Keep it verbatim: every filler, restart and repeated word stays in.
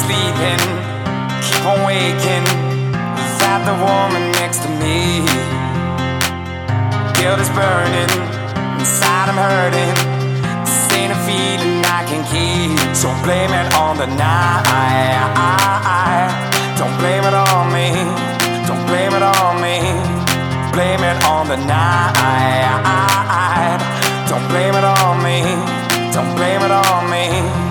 sleeping, keep on waking without the woman next to me. Guilt is burning, inside I'm hurting. This ain't a feeling I can keep. So blame it on the night. Don't blame it on me. Don't blame it on me. Blame it on the night. Don't blame it on me. Don't blame it on me.